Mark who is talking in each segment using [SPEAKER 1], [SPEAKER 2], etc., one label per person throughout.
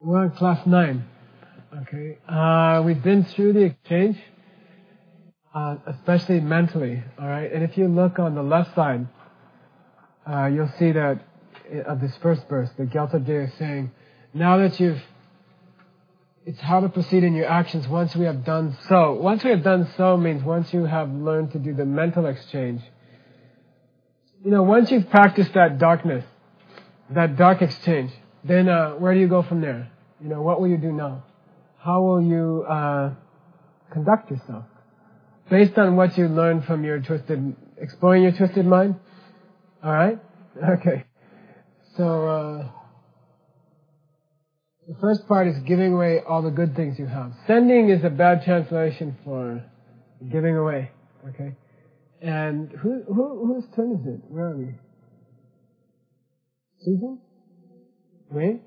[SPEAKER 1] We're on class 9. Okay. We've been through the exchange, especially mentally. All right. And if you look on the left side, you'll see that of this first verse, the Gyalta is saying, now that it's how to proceed in your actions once we have done so. Once we have done so means once you have learned to do the mental exchange. You know, once you've practiced that darkness, that dark exchange, then where do you go from there? You know, what will you do now? How will you conduct yourself? Based on what you learned from exploring your twisted mind? Alright? Okay. So, the first part is giving away all the good things you have. Sending is a bad translation for giving away. Okay? And whose turn is it? Where are we? Susan? Wayne?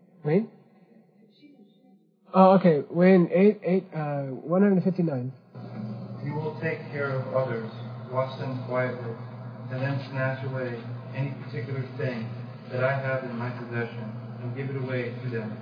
[SPEAKER 1] Oh, okay. Wayne, 159.
[SPEAKER 2] You will take care of others, watch them quietly, and then snatch away any particular thing that I have in my possession and give it away to them.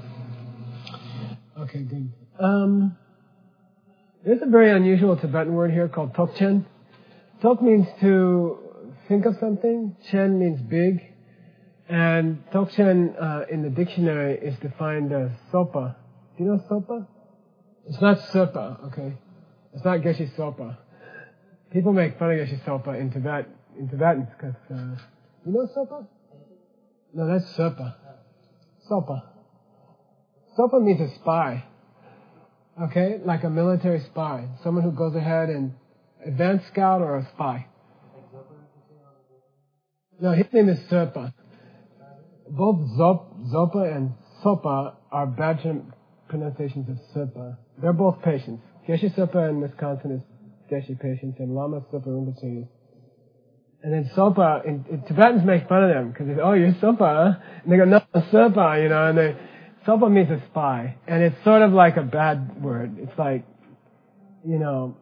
[SPEAKER 1] Okay, good. There's a very unusual Tibetan word here called tokchen. Tok means to think of something. Chen means big. And tokchen in the dictionary is defined as sopa. Do you know sopa? It's not sopa, okay? It's not Geshe sopa. People make fun of Geshe sopa in Tibetan because, you know sopa? No, that's sopa. Sopa. Sopa means a spy. Okay? Like a military spy. Someone who goes ahead and advanced scout or a spy. No, his name is Serpa. Both Zopa and Sopa are bad pronunciations of Serpa. They're both patients. Geshe Serpa in Wisconsin is Geshe patients, and Lama Sopa Rinpoche is. And then Sopa, in Tibetans make fun of them because they say, oh, you're Sopa, huh? And they go, no, Serpa, you know, and Sopa means a spy. And it's sort of like a bad word. It's like, you know,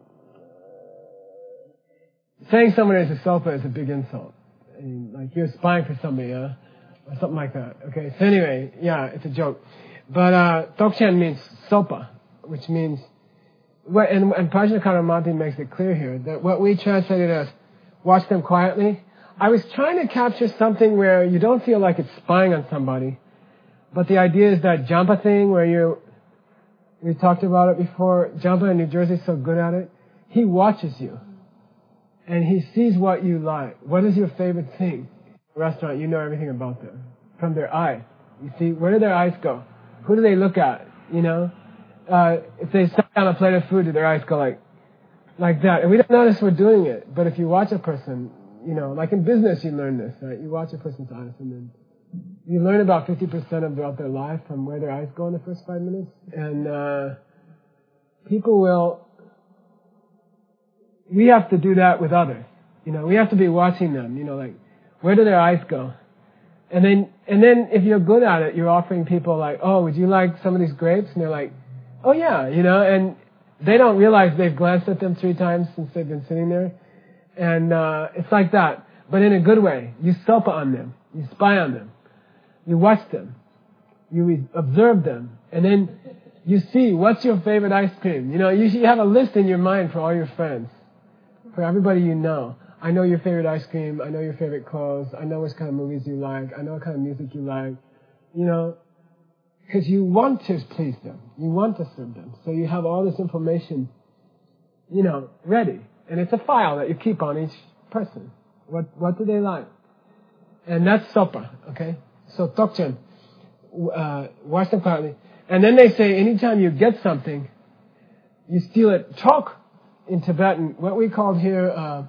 [SPEAKER 1] saying someone is a Sopa is a big insult. I mean, like, you're spying for somebody, huh? Or something like that. Okay, so anyway, yeah, it's a joke. But Tokchen means Sopa, which means, and Prajnaparamati makes it clear here, that what we translated as watch them quietly, I was trying to capture something where you don't feel like it's spying on somebody, but the idea is that Jampa thing where we talked about it before, Jampa in New Jersey is so good at it, he watches you. And he sees what you like. What is your favorite thing? Restaurant, you know everything about them. From their eyes. You see, where do their eyes go? Who do they look at? You know? If they set down a plate of food, do their eyes go like that? And we don't notice we're doing it. But if you watch a person, you know, like in business you learn this, right? You watch a person's eyes and then you learn about 50% about their life from where their eyes go in the first 5 minutes. And we have to do that with others. You know, we have to be watching them, you know, like, where do their eyes go? And then if you're good at it, you're offering people like, oh, would you like some of these grapes? And they're like, oh yeah, you know, and they don't realize they've glanced at them 3 times since they've been sitting there. And it's like that, but in a good way. You sopa on them. You spy on them. You watch them. You observe them. And then you see, what's your favorite ice cream? You know, you have a list in your mind for all your friends. For everybody you know. I know your favorite ice cream. I know your favorite clothes. I know which kind of movies you like. I know what kind of music you like. You know, because you want to please them. You want to serve them. So you have all this information, you know, ready. And it's a file that you keep on each person. What do they like? And that's sopa, okay? So tokchen, watch them quietly. And then they say anytime you get something, you steal it. Tok in Tibetan, what we call here,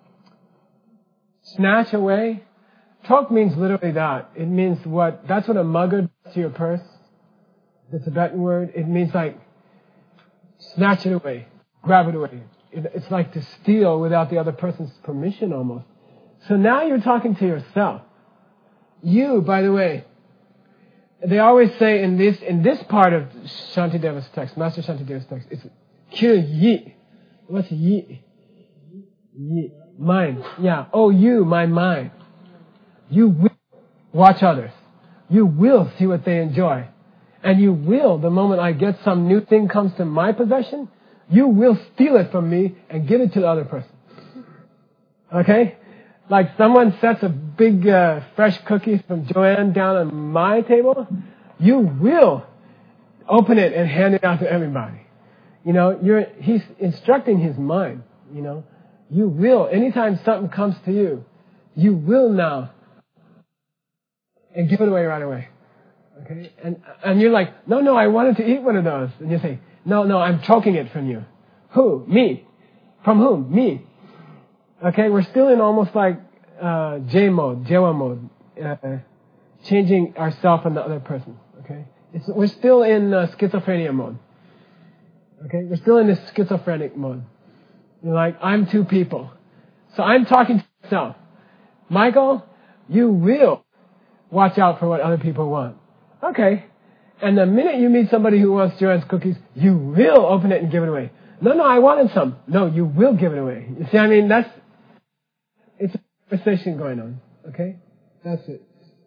[SPEAKER 1] snatch away. Tok means literally that. It means that's what a mugger does to your purse. The Tibetan word. It means like, snatch it away. Grab it away. It's like to steal without the other person's permission almost. So now you're talking to yourself. You, by the way, they always say in this part of Shantideva's text, Master Shantideva's text, it's kir yi. What's yi? Yi. Mind. Yeah. Oh, you, my mind. You will watch others. You will see what they enjoy. And you will, the moment I get some new thing comes to my possession, you will steal it from me and give it to the other person. Okay? Like someone sets a big fresh cookies from Joanne down on my table, you will open it and hand it out to everybody. You know, he's instructing his mind, you know. You will, anytime something comes to you, you will now and give it away right away. Okay? And you're like, no, I wanted to eat one of those. And you say, no, I'm choking it from you. Who? Me. From whom? Me. Okay? We're still in almost like Jewa mode. Changing ourselves and the other person. Okay? We're still in schizophrenia mode. Okay? We're still in this schizophrenic mode. You're like, I'm two people. So I'm talking to myself. Michael, you will watch out for what other people want. Okay. And the minute you meet somebody who wants Joanne's cookies, you will open it and give it away. No, I wanted some. No, you will give it away. You see, I mean, it's a conversation going on. Okay? That's it.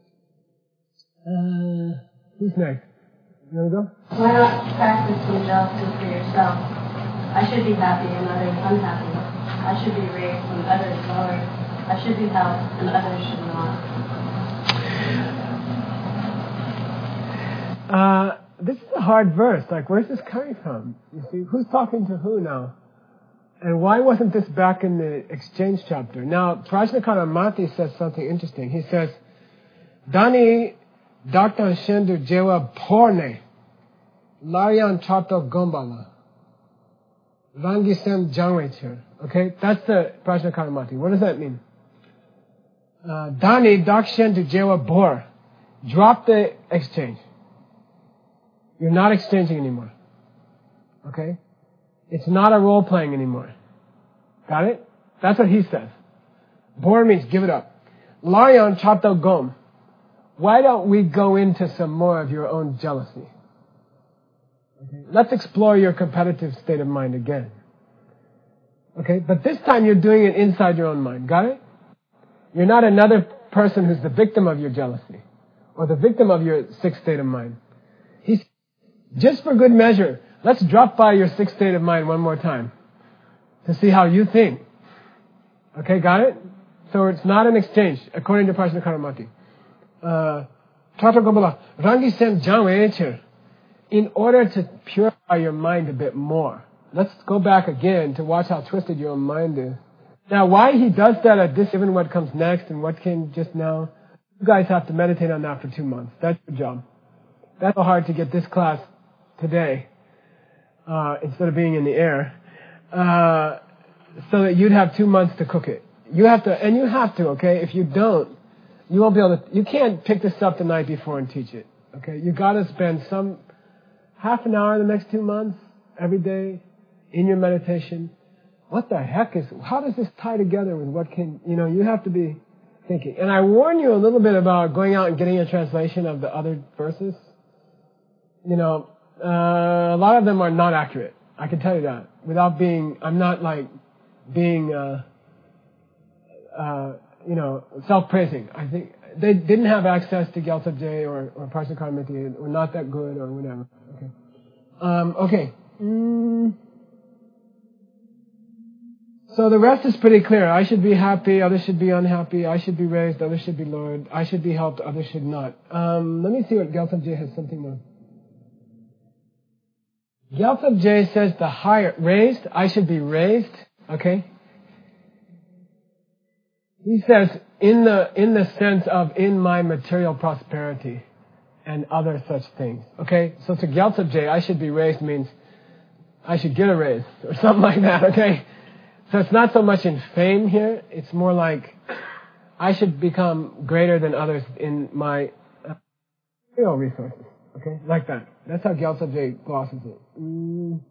[SPEAKER 1] Who's next? You want to go?
[SPEAKER 3] Why not practice some jealousy for yourself? I should be happy and others unhappy. I should be raised and others lowered. I should be helped and others should not.
[SPEAKER 1] This is a hard verse. Like, where's this coming from? You see, who's talking to who now? And why wasn't this back in the exchange chapter? Now, Prajnakanamati says something interesting. He says, Dani Daktan Shendu Jewa Porne Larian Chato Gombala Rangisem Jangwechir. Okay, that's the Prajnakanamati. What does that mean? Dani Dakshendu Jewa Bor. Drop the exchange. You're not exchanging anymore. Okay? It's not a role playing anymore. Got it? That's what he says. Bor means give it up. Larian Chato Gom. Why don't we go into some more of your own jealousy? Okay? Let's explore your competitive state of mind again. Okay? But this time you're doing it inside your own mind. Got it? You're not another person who's the victim of your jealousy or the victim of your sick state of mind. He's just for good measure. Let's drop by your sick state of mind one more time to see how you think. Okay, got it? So it's not an exchange, according to Prajnakanamati. In order to purify your mind a bit more. Let's go back again to watch how twisted your own mind is. Now, why he does that at this, given what comes next and what came just now, you guys have to meditate on that for 2 months. That's your job. That's so hard to get this class today, instead of being in the air, so that you'd have 2 months to cook it. You have to, okay? If you don't, you won't be able to, you can't pick this up the night before and teach it, okay? You gotta spend half an hour the next 2 months, every day, in your meditation. What the heck how does this tie together with you have to be thinking. And I warn you a little bit about going out and getting a translation of the other verses. A lot of them are not accurate. I can tell you that. I'm not like being, self-praising. I think they didn't have access to Gyaltsab Je or Prajnakanamati, or not that good or whatever. Okay. So the rest is pretty clear. I should be happy, others should be unhappy. I should be raised, others should be lowered. I should be helped, others should not. Let me see what Gyaltsab Je has something more. Gyaltsab Je says the higher, raised, I should be raised, okay? He says in the sense of in my material prosperity and other such things, okay? So to Gyaltsab Je, I should be raised means I should get a raise or something like that, okay? So it's not so much in fame here, it's more like I should become greater than others in my material resources. Okay, like that. That's how Gyaltsab Je glosses it.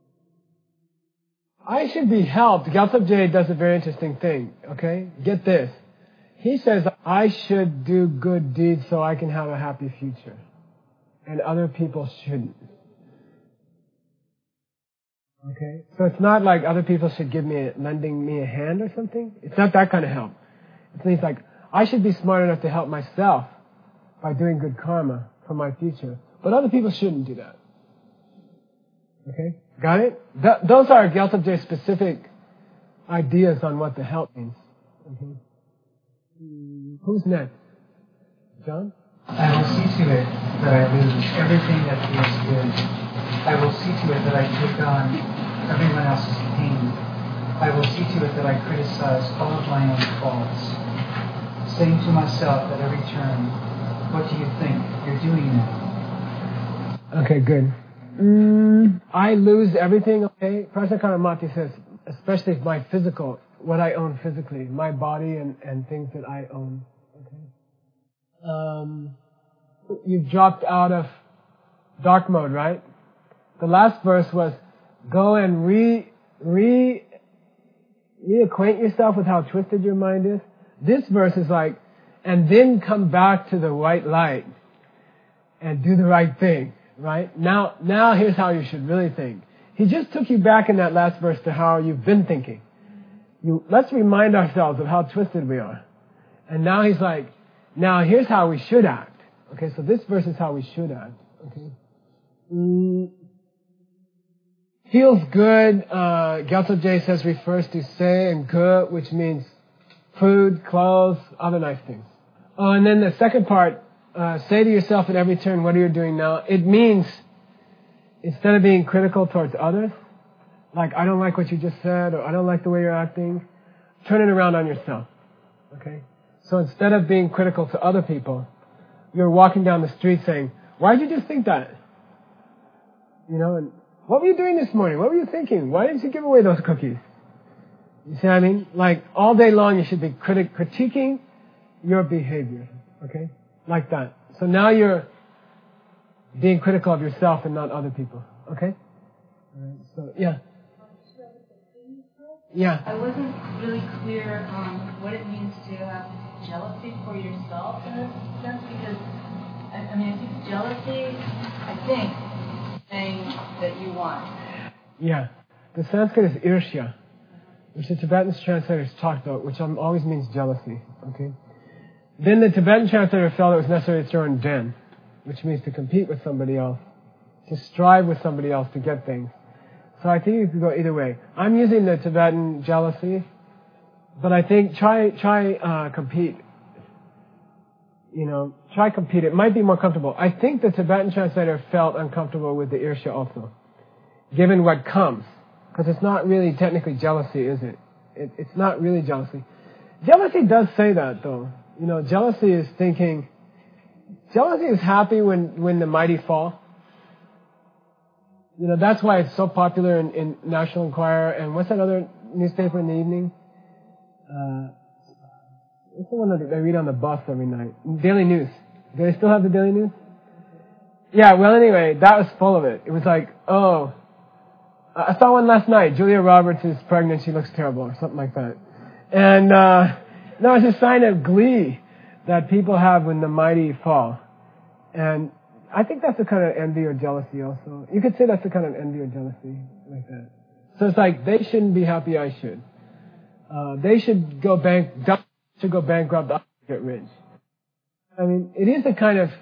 [SPEAKER 1] I should be helped. Gyaltsab Je does a very interesting thing. Okay, get this. He says I should do good deeds so I can have a happy future, and other people shouldn't. Okay, so it's not like other people should lending me a hand or something. It's not that kind of help. It means like I should be smart enough to help myself by doing good karma for my future, But other people shouldn't do that. Okay? Got it? Those are Gyaltsab specific ideas on what the help means. Okay. Who's next? John?
[SPEAKER 4] I will see to it that I lose everything that feels good. I will see to it that I take on everyone else's pain. I will see to it that I criticize all of my own faults, saying to myself at every turn, what do you think you're doing now?
[SPEAKER 1] Okay, good. I lose everything, okay? Prasakaramati says, especially my physical, what I own physically, my body and things that I own. Okay. You've dropped out of dark mode, right? The last verse was, go and reacquaint yourself with how twisted your mind is. This verse is like, and then come back to the white light and do the right thing, right? Now here's how you should really think. He just took you back in that last verse to how you've been thinking. Let's remind ourselves of how twisted we are. And now he's like, now here's how we should act. Okay, so this verse is how we should act. Okay. Feels good, Gyaltsab says, refers to se and ge, which means food, clothes, other nice things. Oh, and then the second part, say to yourself at every turn, what are you doing now? It means, instead of being critical towards others, like, I don't like what you just said, or I don't like the way you're acting, turn it around on yourself. Okay? So instead of being critical to other people, you're walking down the street saying, why did you just think that? You know, and what were you doing this morning? What were you thinking? Why didn't you give away those cookies? You see what I mean? Like, all day long you should be critiquing your behavior. Okay? Like that. So now you're being critical of yourself and not other people. Okay? Alright, so, yeah. Yeah.
[SPEAKER 5] I wasn't really clear on what it means to have jealousy for yourself in a sense, because, I think jealousy, saying that you want.
[SPEAKER 1] Yeah. The Sanskrit is irsya, which the Tibetan translators talked about, which always means jealousy. Okay? Then the Tibetan translator felt it was necessary to throw in den, which means to compete with somebody else, to strive with somebody else to get things. So I think you could go either way. I'm using the Tibetan jealousy, but I think try compete. You know, try compete. It might be more comfortable. I think the Tibetan translator felt uncomfortable with the irsya also, given what comes. Because it's not really technically jealousy, is it? It's not really jealousy. Jealousy does say that, though. You know, jealousy is happy when the mighty fall. You know, that's why it's so popular in National Enquirer, and what's that other newspaper in the evening? What's the one that they read on the bus every night? Daily News. Do they still have the Daily News? Yeah, well anyway, that was full of it. It was like, oh, I saw one last night. Julia Roberts is pregnant, she looks terrible, or something like that. And, no, it's a sign of glee that people have when the mighty fall. And I think that's a kind of envy or jealousy also. You could say that's a kind of envy or jealousy, like that. So it's like, they shouldn't be happy, I should. They should go bankrupt, I should get rich. I mean, it is a kind of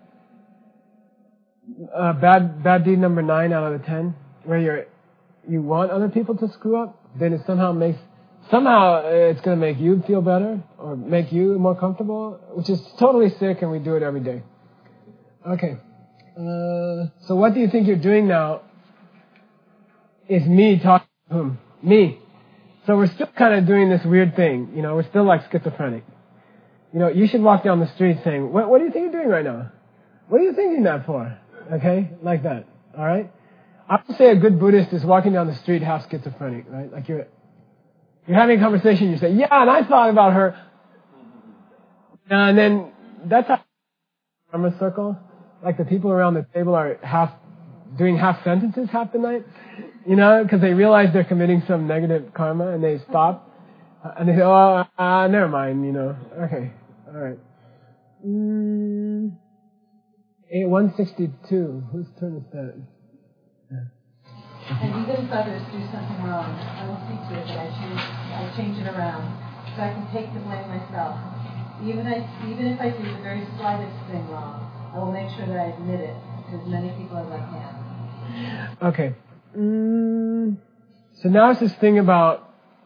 [SPEAKER 1] bad deed number 9 out of the 10, where you want other people to screw up, then it somehow it's going to make you feel better, or make you more comfortable, which is totally sick, and we do it every day. Okay. So what do you think you're doing now is me talking to whom? Me. So we're still kind of doing this weird thing. You know, we're still like schizophrenic. You know, you should walk down the street saying, what do you think you're doing right now? What are you thinking that for? Okay? Like that. Alright? I would say a good Buddhist is walking down the street half schizophrenic, right? Like you're having a conversation, you say, yeah, and I thought about her. And then that's how karma circle. Like the people around the table are doing half sentences half the night, you know, because they realize they're committing some negative karma, and they stop, and they say, oh, never mind, you know. Okay, all right. 162. Whose turn is that?
[SPEAKER 5] And even if others do something wrong, I will see to it that I change it around, so I can take the blame myself. Even if I do the very slightest thing wrong, I will make sure that I admit it to as many people as I can.
[SPEAKER 1] Okay. So now it's this thing about,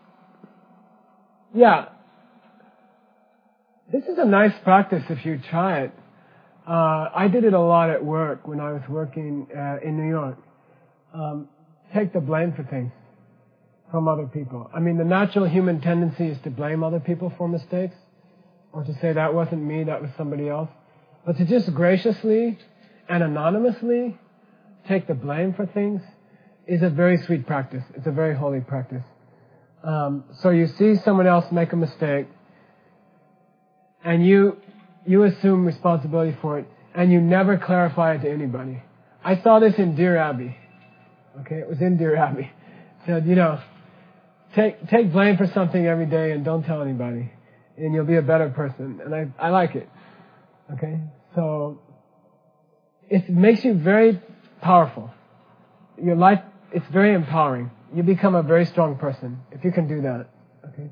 [SPEAKER 1] this is a nice practice if you try it. I did it a lot at work when I was working in New York. Take the blame for things from other people. I mean, the natural human tendency is to blame other people for mistakes, or to say that wasn't me, that was somebody else. But to just graciously and anonymously take the blame for things is a very sweet practice. It's a very holy practice. So you see someone else make a mistake, and you assume responsibility for it, and you never clarify it to anybody. I saw this in Dear Abby. Okay, it was in Dear Abby. It said, take blame for something every day and don't tell anybody, and you'll be a better person. And I like it. Okay, so it makes you very powerful. Your life, it's very empowering. You become a very strong person if you can do that. Okay.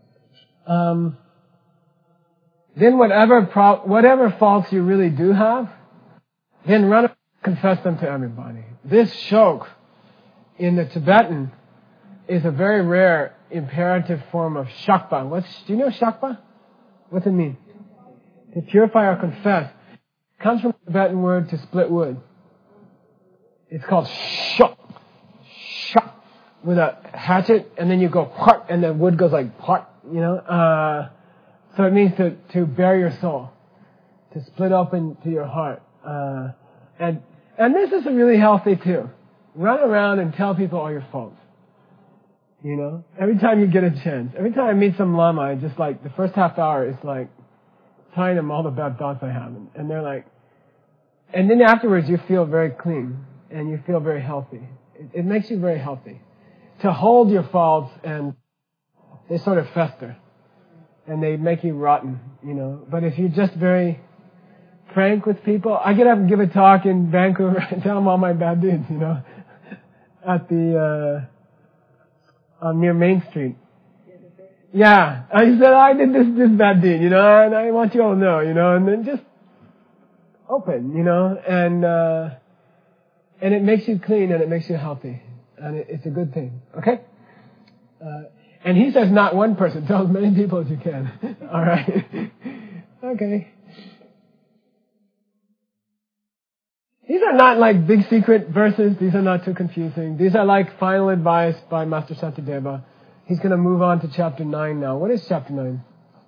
[SPEAKER 1] Then whatever faults you really do have, then run and confess them to everybody. This shok in the Tibetan is a very rare imperative form of shakpa. Do you know shakpa? What's it mean? To purify or confess. It comes from the Tibetan word to split wood. It's called shok. Shok. With a hatchet, and then you go part, and the wood goes like part, So it means to bare your soul, to split open to your heart. And this is really healthy too. Run around and tell people all your faults. Every time you get a chance. Every time I meet some lama, I just like, the first half hour is like telling them all the bad thoughts I have. And they're like, and then afterwards you feel very clean and you feel very healthy. It makes you very healthy. To hold your faults, and they sort of fester. And they make you rotten, But if you're just very frank with people, I get up and give a talk in Vancouver and tell them all my bad deeds, at the, near Main Street. Yeah. I said, I did this bad deed, and I want you all to know, and then just open, and it makes you clean and it makes you healthy. And it's a good thing. Okay? And he says not one person. Tell as many people as you can. All right. Okay. These are not like big secret verses. These are not too confusing. These are like final advice by Master Shantideva. He's going to move on to chapter 9 now. What is chapter 9?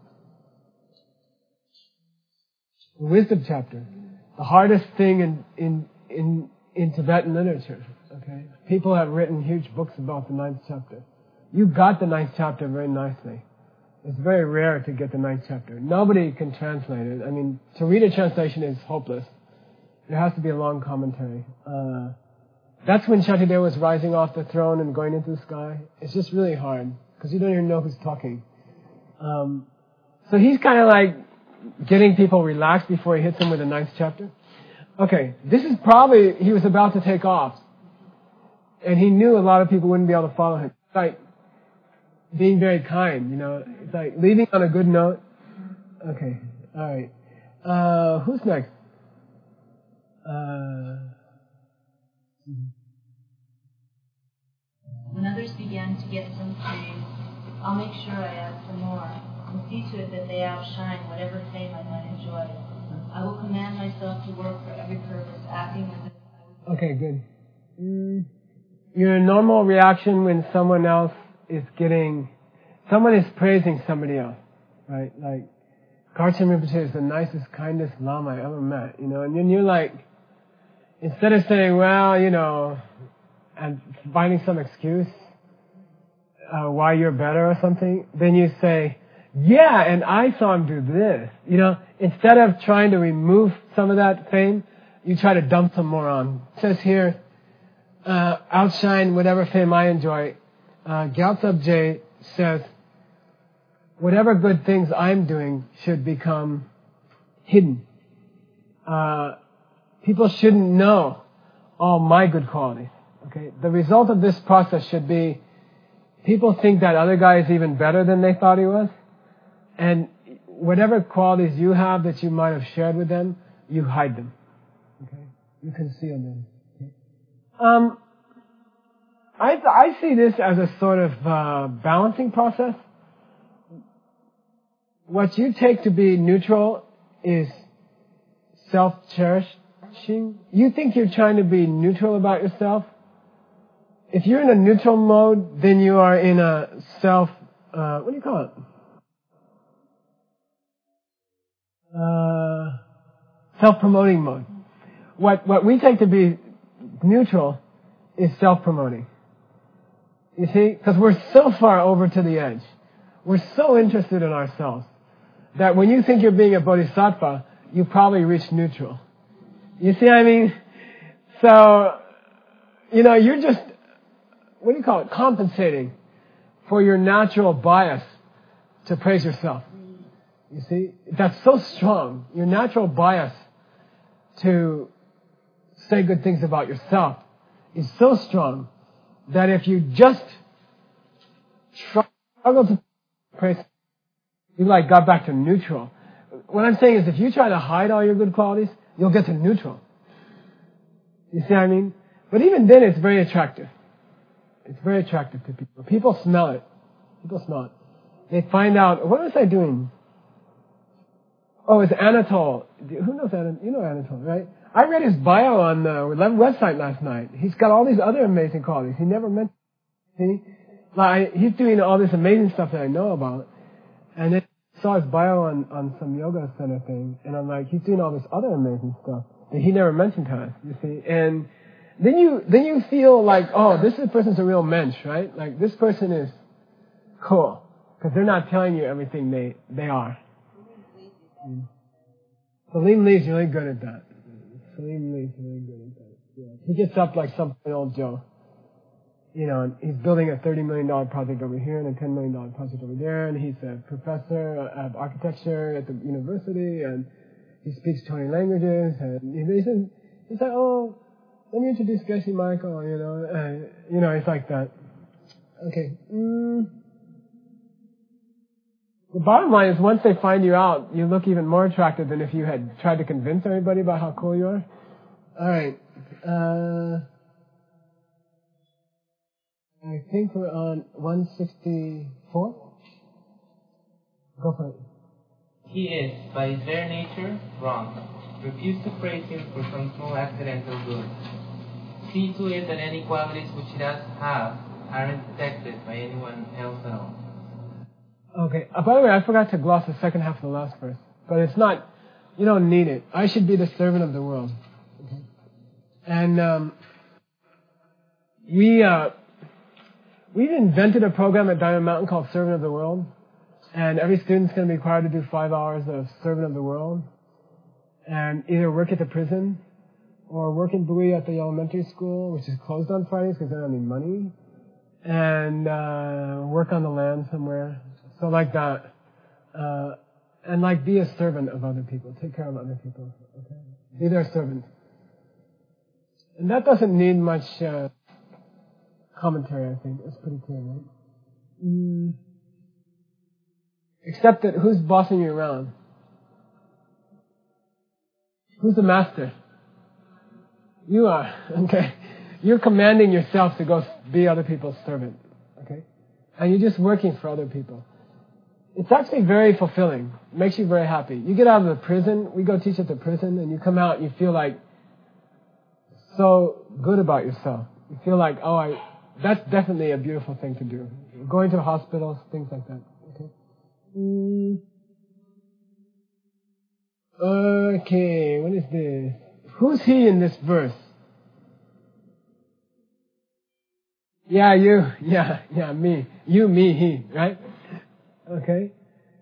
[SPEAKER 1] Wisdom chapter. The hardest thing in Tibetan literature. Okay. People have written huge books about the 9th chapter. You got the 9th chapter very nicely. It's very rare to get the 9th chapter. Nobody can translate it. I mean, to read a translation is hopeless. There has to be a long commentary. That's when Shantideva was rising off the throne and going into the sky. It's just really hard because you don't even know who's talking. So he's kind of like getting people relaxed before he hits them with the 9th chapter. Okay, this is probably, he was about to take off. And he knew a lot of people wouldn't be able to follow him. It's like being very kind, It's like leaving on a good note. Okay, alright. Who's next?
[SPEAKER 5] When others begin to get some praise, I'll make sure I add some more, and see to it that they outshine whatever fame I might enjoy. I will command myself to work for every purpose, acting as if
[SPEAKER 1] Okay, good. Your normal reaction when someone is praising somebody else, right? Like, Karchen Rinpoche is the nicest, kindest Lama I ever met, and then you're like, instead of saying, well, and finding some excuse why you're better or something, then you say, yeah, and I saw him do this. Instead of trying to remove some of that fame, you try to dump some more on. It says here, outshine whatever fame I enjoy. Gyaltsab Je says, whatever good things I'm doing should become hidden. People shouldn't know all my good qualities. Okay, the result of this process should be people think that other guy is even better than they thought he was, and whatever qualities you have that you might have shared with them, you hide them. Okay, You conceal them. Okay. I see this as a sort of balancing process. What you take to be neutral is self-cherishing. You think you're trying to be neutral about yourself. If you're in a neutral mode, then you are in a what do you call it? Self-promoting mode. What we take to be neutral is self-promoting. You see? Because we're so far over to the edge. We're so interested in ourselves that when you think you're being a bodhisattva, you probably reach neutral. You see what I mean? So, you're just, what do you call it? Compensating for your natural bias to praise yourself. You see? That's so strong. Your natural bias to say good things about yourself is so strong that if you just struggle to praise, you got back to neutral. What I'm saying is if you try to hide all your good qualities, you'll get to neutral. You see what I mean? But even then, it's very attractive. It's very attractive to people. People smell it. They find out, what was I doing? Oh, it's Anatole. Who knows Anatole? You know Anatole, right? I read his bio on the website last night. He's got all these other amazing qualities. He never mentioned. See? He's doing all this amazing stuff that I know about. And then I saw his bio on some yoga center thing. And I'm like, he's doing all this other amazing stuff that he never mentioned to us, you see? And then you feel like, oh, this person's a real mensch, right? Like, this person is cool. Because they're not telling you everything they are. Salim Lee's really good at that. Yeah. He gets up like some old Joe. And he's building a $30 million project over here and a $10 million project over there, and he's a professor of architecture at the university, and he speaks 20 languages, and he's like, oh, let me introduce Geshe Michael, it's like that. Okay. The bottom line is once they find you out, you look even more attractive than if you had tried to convince everybody about how cool you are. All right. I think we're on 164. Go for it.
[SPEAKER 6] He is, by his very nature, wrong. Refuse to praise him for some small accidental good. See to it that any qualities which he does have aren't detected by anyone else at all.
[SPEAKER 1] Okay. By the way, I forgot to gloss the second half of the last verse. But it's not, you don't need it. I should be the servant of the world. Okay. And we've invented a program at Diamond Mountain called Servant of the World. And every student's going to be required to do 5 hours of Servant of the World. And either work at the prison or work in Bowie at the elementary school, which is closed on Fridays because they don't have any money. And work on the land somewhere. So like that. And be a servant of other people. Take care of other people. Okay? Be their servant. And that doesn't need much commentary, I think. It's pretty clear, right? Except that who's bossing you around? Who's the master? You are. Okay? You're commanding yourself to go be other people's servant. Okay? And you're just working for other people. It's actually very fulfilling. It makes you very happy. You get out of the prison, we go teach at the prison, and you come out and you feel like so good about yourself. You feel like, that's definitely a beautiful thing to do. Going to hospitals, things like that. Okay? Okay, what is this? Who's he in this verse? Yeah, you. Yeah, me. You, me, he, right? Okay?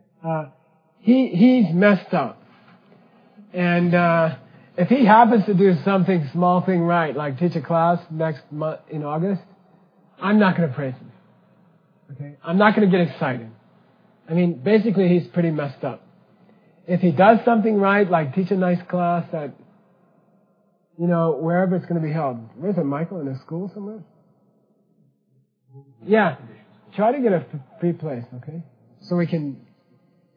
[SPEAKER 1] He's messed up. And if he happens to do small thing right, like teach a class next month in August, I'm not going to praise him. Okay? I'm not going to get excited. I mean, basically he's pretty messed up. If he does something right, like teach a nice class at, wherever it's going to be held. Where's it, Michael? In a school somewhere? Yeah. Try to get a free place, okay? So we can,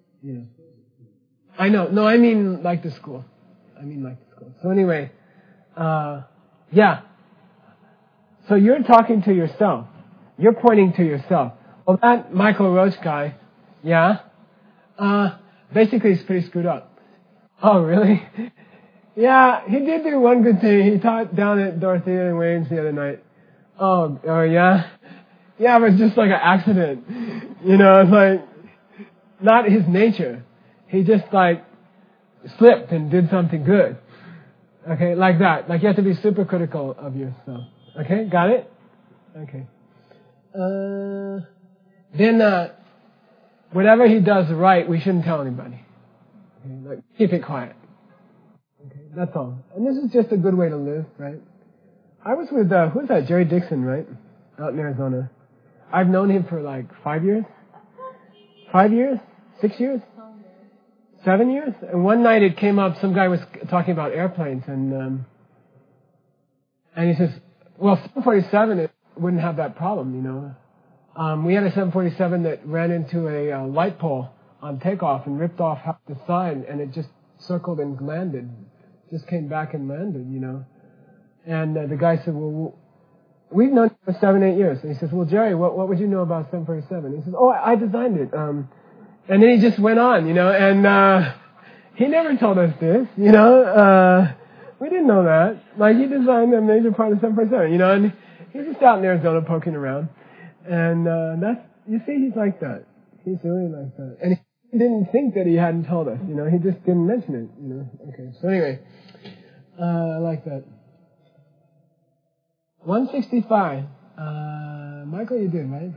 [SPEAKER 1] I know. No, I mean like the school. So anyway, Yeah. So you're talking to yourself. You're pointing to yourself. Well, that Michael Roach guy, yeah, basically he's pretty screwed up. Oh, really? Yeah, he did do one good thing. He taught down at Dorothea and Wayne's the other night. Oh, yeah? Yeah, but it's just like an accident. You know, it's like, not his nature. He just like slipped and did something good. Okay, like that. Like you have to be super critical of yourself. Okay, got it? Okay. Then, whatever he does right, we shouldn't tell anybody. Okay, like, keep it quiet. Okay, that's all. And this is just a good way to live, right? I was with, who's that? Jerry Dixon, right? Out in Arizona. I've known him for like 5 years. 5 years? 6 years? 7 years? And one night it came up, some guy was talking about airplanes, and he says, well, 747 it wouldn't have that problem, you know. We had a 747 that ran into a light pole on takeoff and ripped off half the side, and it just circled and landed. Just came back and landed, you know. And the guy said, well, we've known you for 7-8 years. And he says, well, Jerry, what would you know about 747? He says, oh, I designed it. And then he just went on, you know, and he never told us this, you know. We didn't know that. Like, he designed a major part of 747, you know, and he's just out in Arizona poking around. And that's, you see, he's like that. He's really like that. And he didn't think that he hadn't told us, you know. He just didn't mention it, you know. Okay, so anyway, I like that. 165. Michael, you did, right?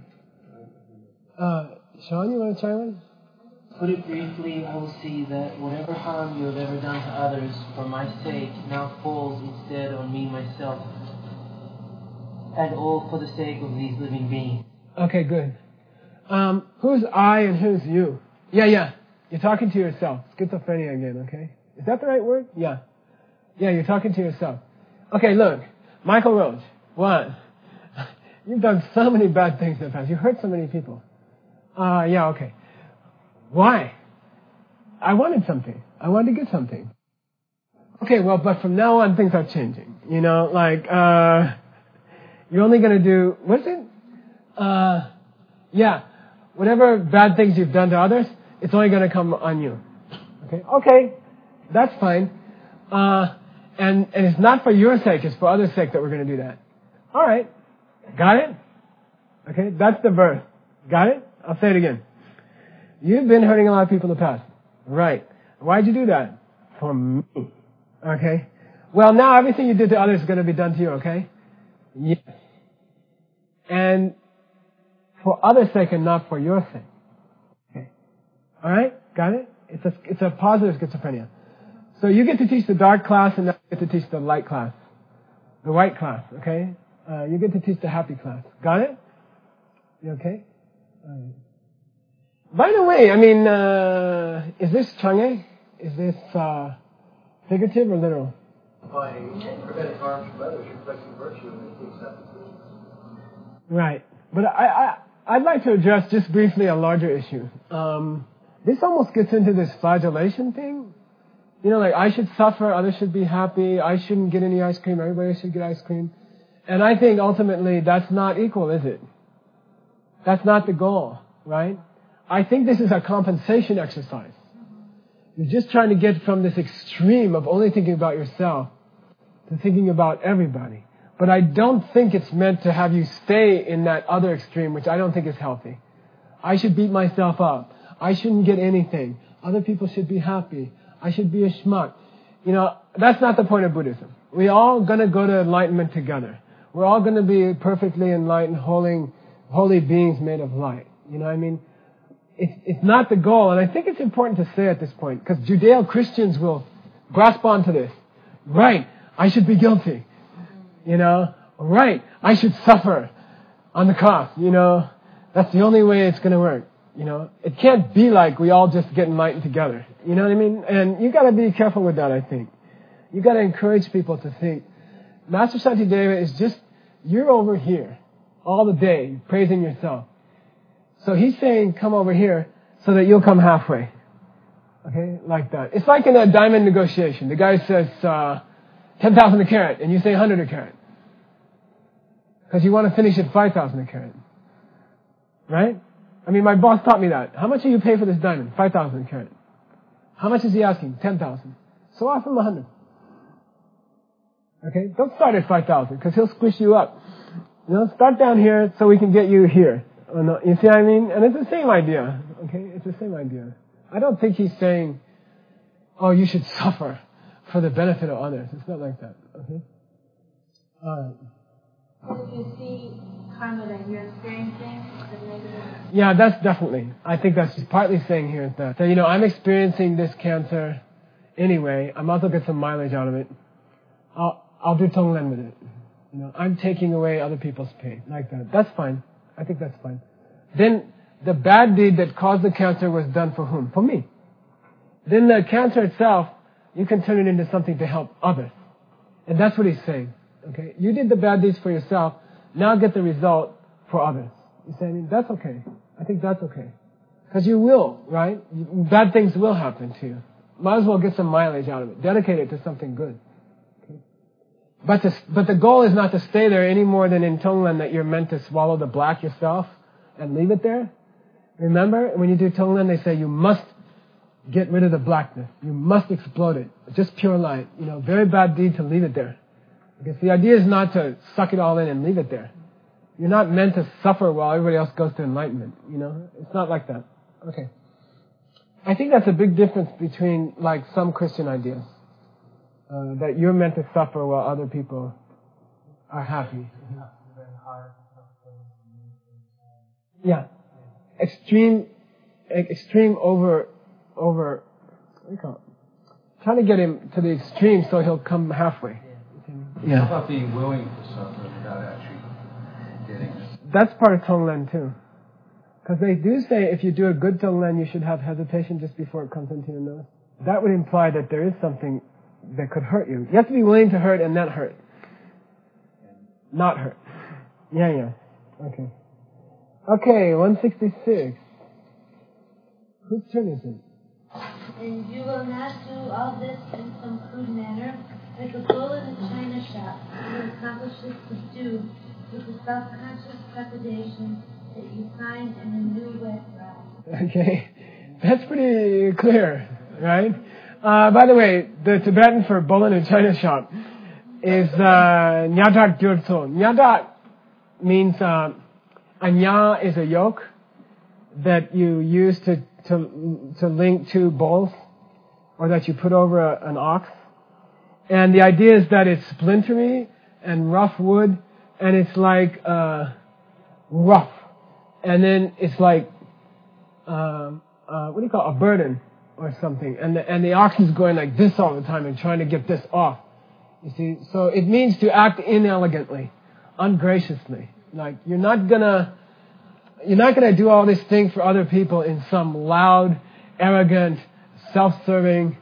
[SPEAKER 1] Sean, you want to chime in?
[SPEAKER 7] Put it briefly, I will see that whatever harm you have ever done to others for my sake now falls instead on me myself, and all for the sake of these living beings.
[SPEAKER 1] Okay, good. Who's I and who's you? Yeah. You're talking to yourself. Schizophrenia again, okay? Is that the right word? Yeah. Yeah, you're talking to yourself. Okay, look. Michael Roach. One. You've done so many bad things in the past. You hurt so many people. Yeah, okay. Why? I wanted something. I wanted to get something. Okay, well, but from now on, things are changing. You know, like, you're only going to do, what's it? Yeah, whatever bad things you've done to others, it's only going to come on you. Okay, that's fine. And it's not for your sake, it's for others' sake that we're going to do that. All right, got it? Okay, that's the verse. Got it? I'll say it again. You've been hurting a lot of people in the past. Right. Why'd you do that? For me. Okay. Well, now everything you did to others is going to be done to you, okay? Yes. And for others' sake and not for your sake. Okay. All right? Got it? It's a positive schizophrenia. So you get to teach the dark class and now you get to teach the light class. The white class, okay? You get to teach the happy class. Got it? You okay? All right. By the way, I mean, is this Chang'e? Is this figurative or literal?
[SPEAKER 8] By preventing harm from others, you're reflecting virtue and making acceptance.
[SPEAKER 1] Right. But I'd like to address just briefly a larger issue. This almost gets into this flagellation thing. You know, like I should suffer, others should be happy, I shouldn't get any ice cream, everybody should get ice cream. And I think ultimately that's not equal, is it? That's not the goal, right? I think this is a compensation exercise. You're just trying to get from this extreme of only thinking about yourself to thinking about everybody. But I don't think it's meant to have you stay in that other extreme, which I don't think is healthy. I should beat myself up. I shouldn't get anything. Other people should be happy. I should be a schmuck. You know, that's not the point of Buddhism. We're all going to go to enlightenment together. We're all going to be perfectly enlightened, holy beings made of light. You know what I mean? It's not the goal, and I think it's important to say at this point, because Judeo-Christians will grasp onto this. Right, I should be guilty. You know, right, I should suffer on the cross. You know, that's the only way it's going to work. You know, it can't be like we all just get enlightened together. You know what I mean? And you got to be careful with that, I think. You got to encourage people to think, Master Shantideva is just, you're over here all the day praising yourself. So he's saying, come over here so that you'll come halfway. Okay? Like that. It's like in a diamond negotiation. The guy says, 10,000 a carat, and you say 100 a carat. Because you want to finish at 5,000 a carat. Right? I mean, my boss taught me that. How much do you pay for this diamond? 5,000 a carat. How much is he asking? 10,000. So offer him 100. Okay? Don't start at 5,000, because he'll squish you up. You know, start down here so we can get you here. You see what I mean? And it's the same idea. Okay? It's the same idea. I don't think he's saying, oh, you should suffer for the benefit of others. It's not like that. Okay? Alright.
[SPEAKER 5] So if you see karma that you're experiencing, the negative.
[SPEAKER 1] Yeah, that's definitely. I think that's partly saying here is that. So, you know, I'm experiencing this cancer anyway. I might as well get some mileage out of it. I'll do Tonglen with it. You know, I'm taking away other people's pain. Like that. That's fine. I think that's fine. Then the bad deed that caused the cancer was done for whom? For me. Then the cancer itself, you can turn it into something to help others. And that's what he's saying. Okay? You did the bad deeds for yourself, now get the result for others. You say, I mean, that's okay. I think that's okay. Because you will, right? Bad things will happen to you. Might as well get some mileage out of it. Dedicate it to something good. Okay? But the goal is not to stay there any more than in Tonglen that you're meant to swallow the black yourself and leave it there. Remember, when you do Tonglen, they say you must get rid of the blackness. You must explode it. Just pure light. You know, very bad deed to leave it there. Because the idea is not to suck it all in and leave it there. You're not meant to suffer while everybody else goes to enlightenment. You know, it's not like that. Okay. I think that's a big difference between like some Christian ideas. That you're meant to suffer while other people are happy. Yeah. Extreme over, what do you call it? Trying to get him to the extreme so he'll come halfway. Yeah.
[SPEAKER 9] How about being willing to suffer without actually getting it?
[SPEAKER 1] That's part of Tonglen too. Because they do say if you do a good Tonglen, you should have hesitation just before it comes into your nose. That would imply that there is something that could hurt you. You have to be willing to hurt and not hurt. Not hurt. Yeah. Okay. Okay, 166. Whose turn is it?
[SPEAKER 5] And you will not do all this in some crude manner, like a bull in a china shop. You will accomplish this subdued with the self-conscious trepidation that you find in a new wet bride. Okay,
[SPEAKER 1] that's pretty clear, right? By the way, the Tibetan for bull in a china shop is Nyadak Gyurto. Nyadak means anya is a yoke that you use to link two bulls, or that you put over an ox. And the idea is that it's splintery and rough wood, and it's like rough. And then it's like, what do you call it? A burden or something. And the ox is going like this all the time and trying to get this off. You see? So it means to act inelegantly, ungraciously. Like you're not gonna do all this thing for other people in some loud, arrogant, self-serving,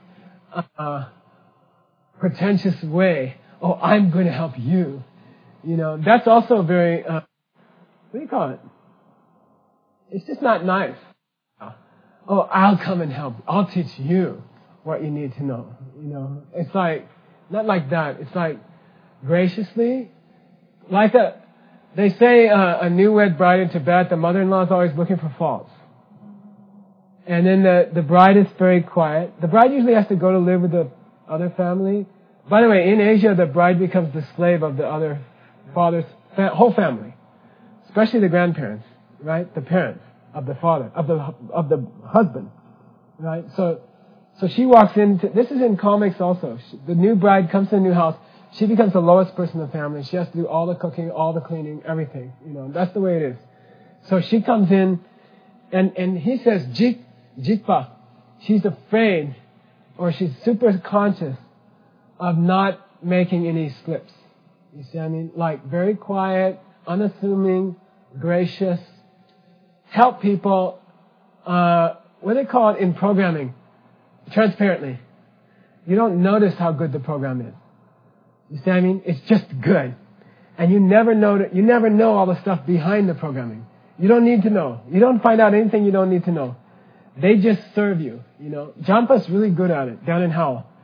[SPEAKER 1] pretentious way. Oh, I'm going to help you. You know, that's also very, what do you call it? It's just not nice. Oh, I'll come and help. I'll teach you what you need to know. You know, it's like, not like that. It's like graciously, like they say a newlywed bride in Tibet, the mother-in-law is always looking for faults. And then the bride is very quiet. The bride usually has to go to live with the other family. By the way, in Asia, the bride becomes the slave of the other father's whole family, especially the grandparents, right? The parents of the father, of the husband, right? So she walks into, this is in comics also. The new bride comes to the new house. She becomes the lowest person in the family. She has to do all the cooking, all the cleaning, everything. You know, that's the way it is. So she comes in, and he says, Jitpa. She's afraid, or she's super conscious of not making any slips. You see what I mean? Like very quiet, unassuming, gracious, help people, what do they call it in programming? Transparently. You don't notice how good the program is. You see what I mean? It's just good. And you never know all the stuff behind the programming. You don't need to know. You don't find out anything you don't need to know. They just serve you, you know. Jampa's really good at it, down in Howell.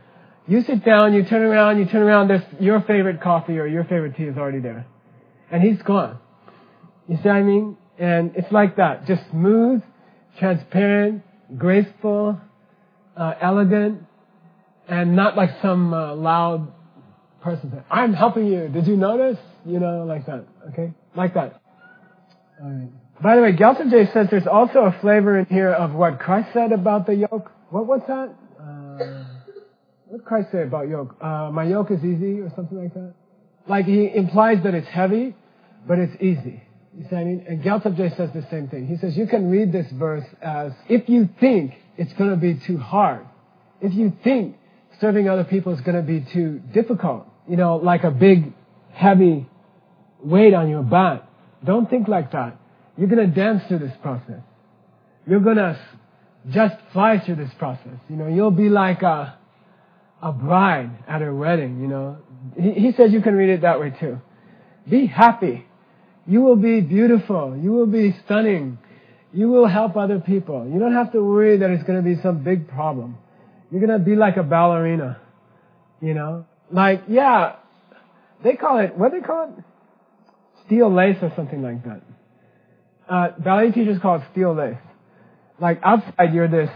[SPEAKER 1] You sit down, you turn around, there's your favorite coffee or your favorite tea is already there. And he's gone. You see what I mean? And it's like that. Just smooth, transparent, graceful, elegant, and not like some loud person saying, I'm helping you. Did you notice? You know, like that. Okay? Like that. All right. By the way, Gyaltsab Je says there's also a flavor in here of what Christ said about the yoke. What's that? What did Christ say about yoke? My yoke is easy or something like that? Like he implies that it's heavy, but it's easy. You see what I mean? And Gyaltsab Je says the same thing. He says you can read this verse as if you think it's going to be too hard, if you think serving other people is going to be too difficult, you know, like a big, heavy weight on your back, don't think like that. You're going to dance through this process. You're going to just fly through this process. You know, you'll be like a bride at her wedding, you know. He says you can read it that way too. Be happy. You will be beautiful. You will be stunning. You will help other people. You don't have to worry that it's going to be some big problem. You're going to be like a ballerina, you know. Like, yeah, they call it, what do they call it? Steel lace or something like that. Ballet teachers call it steel lace. Like outside you're this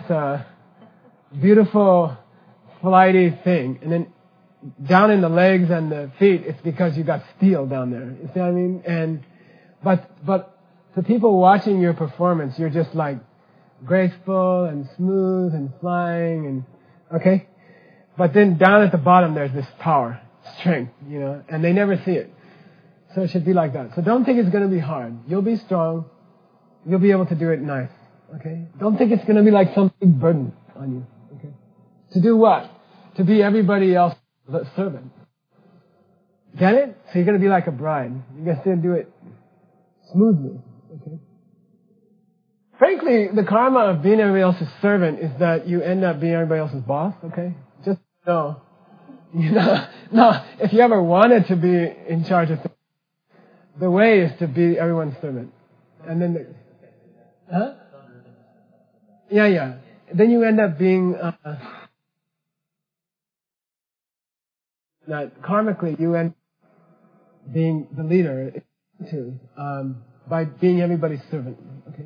[SPEAKER 1] beautiful, flighty thing, and then down in the legs and the feet, it's because you got steel down there. You see what I mean? And but to people watching your performance, you're just like graceful and smooth and flying and okay. But then down at the bottom, there's this power, strength, you know, and they never see it. So it should be like that. So don't think it's going to be hard. You'll be strong. You'll be able to do it nice. Okay? Don't think it's going to be like some big burden on you. Okay? To do what? To be everybody else's servant. Get it? So you're going to be like a bride. You're going to do it smoothly. Okay? Frankly, the karma of being everybody else's servant is that you end up being everybody else's boss. Okay? Just know. You know, no, if you ever wanted to be in charge of things, the way is to be everyone's servant. And then, huh? Yeah. Then you end up being, not karmically, you end up being the leader too, by being everybody's servant. Okay.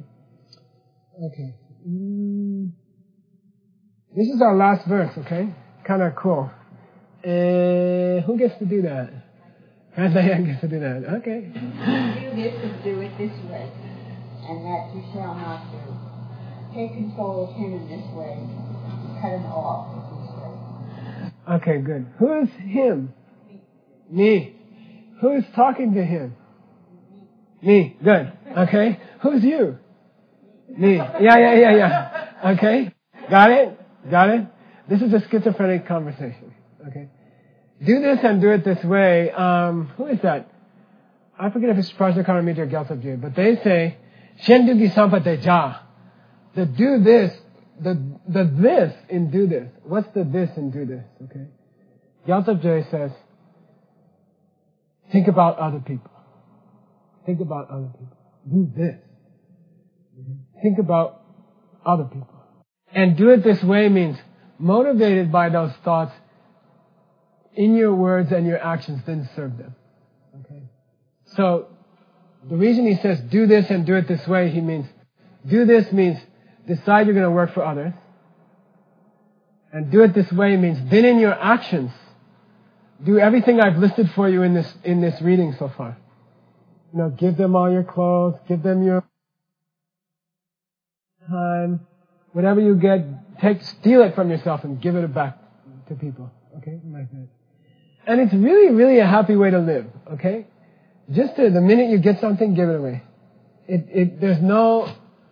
[SPEAKER 1] This is our last verse. Okay. Kind of cool. Who gets to do that? Diane gets to do that. Okay.
[SPEAKER 10] You get to do it this way, and that you shall not do. Take control of him in this way. Cut him off this way.
[SPEAKER 1] Okay, good. Who is him? Me. Who is talking to him? Me. Good. Okay. Who's you? Me. Yeah. Okay. Got it? This is a schizophrenic conversation. Okay. Do this and do it this way. Who is that? I forget if it's Prajnakarma Mitra or Gyaltsab Je, but they say, Shendugi Sampate Ja. The do this, the this in do this. What's the this in do this? Okay. Gyaltsab Je says, think about other people. Think about other people. Do this. Think about other people. And do it this way means motivated by those thoughts in your words and your actions, then serve them. Okay. So the reason he says do this and do it this way, he means do this means decide you're going to work for others. And do it this way means then in your actions, do everything I've listed for you in this reading so far. You know, give them all your clothes, give them your time, whatever you get, steal it from yourself and give it back to people. Okay, like that. And it's really, really a happy way to live. Okay, just the minute you get something, give it away. There's no.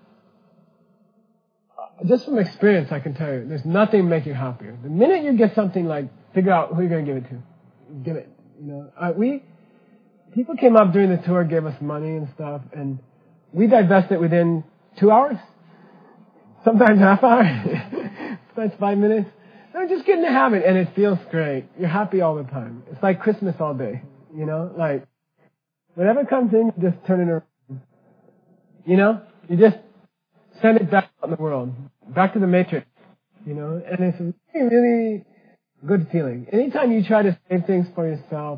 [SPEAKER 1] Just from experience, I can tell you, there's nothing make you happier. The minute you get something, like figure out who you're going to give it to, give it. You know, people came up during the tour, gave us money and stuff, and we divested within 2 hours, sometimes half hour, sometimes 5 minutes. No, just get in the habit, and it feels great. You're happy all the time. It's like Christmas all day. You know, like whatever comes in, you just turn it around. You know, you just send it back out in the world, back to the matrix. You know, and it's really, really good feeling. Anytime you try to save things for yourself,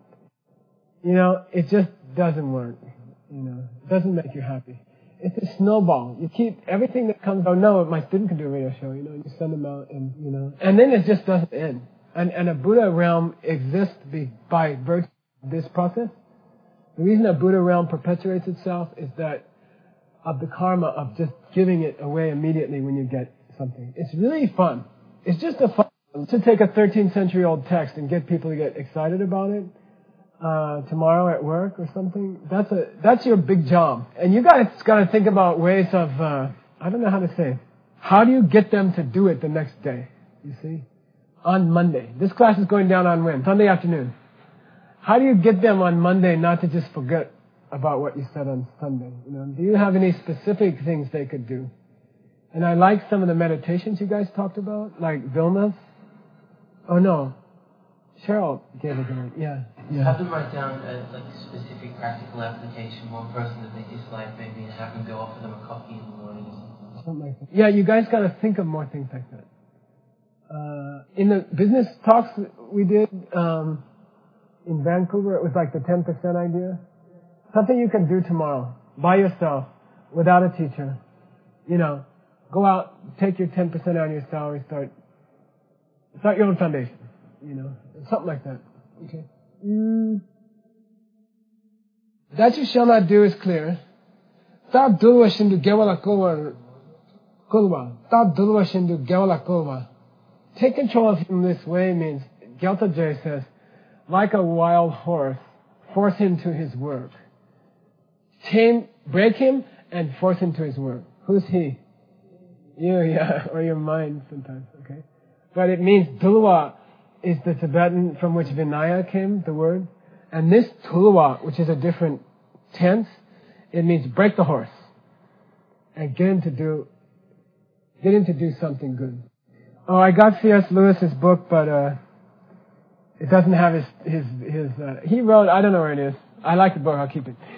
[SPEAKER 1] it just doesn't work. It doesn't make you happy. It's a snowball. You keep everything that comes. Oh no, my student can do a radio show. You send them out, and and then it just doesn't end. And a Buddha realm exists by virtue of this process. The reason a Buddha realm perpetuates itself is that of the karma of just giving it away immediately when you get something. It's really fun. It's just a fun to take a 13th century old text and get people to get excited about it. Tomorrow at work or something. That's your big job. And you guys got to think about ways of, I don't know how to say, how do you get them to do it the next day? You see? On Monday. This class is going down on when? Sunday afternoon. How do you get them on Monday not to just forget about what you said on Sunday? Do you have any specific things they could do? And I like some of the meditations you guys talked about, like Vilma's. Oh no. Cheryl gave it to me. Yeah.
[SPEAKER 7] Have them write down a specific practical application, one person that they dislike maybe, and have them go offer them a coffee in the morning.
[SPEAKER 1] Something like that. Yeah, you guys got to think of more things like that. In the business talks we did in Vancouver, it was like the 10% idea. Something you can do tomorrow by yourself without a teacher. Go out, take your 10% out of your salary, start your own foundation. Something like that. Okay. That you shall not do is clear. Ta dulwa shindu gewala kulwa. Ta dulwa shindu gewala kulwa. Take control of him this way means, Gyalta Jay says, like a wild horse, force him to his work. Break him and force him to his work. Who's he? You, yeah, or your mind sometimes, okay? But it means dulwa is the Tibetan from which Vinaya came, the word. And this tulwa, which is a different tense, it means break the horse. And get him to do something good. Oh, I got C.S. Lewis's book, but it doesn't have his he wrote, I don't know where it is. I like the book, I'll keep it.